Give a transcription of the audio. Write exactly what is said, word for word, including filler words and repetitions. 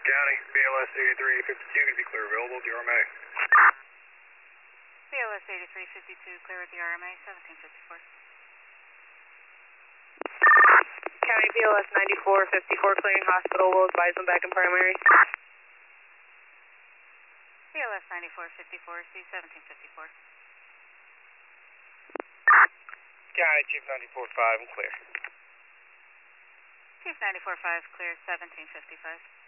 County, B L S eighty-three fifty-two to be clear available at the R M A. B L S eighty-three fifty-two, clear at the R M A, seventeen fifty-four. County, B L S ninety-four fifty-four, clearing hospital, will advise them back in primary. B L S ninety-four fifty-four, C seventeen fifty-four. County, Chief ninety-four five, I'm clear. Chief ninety-four five, clear, seventeen fifty-five.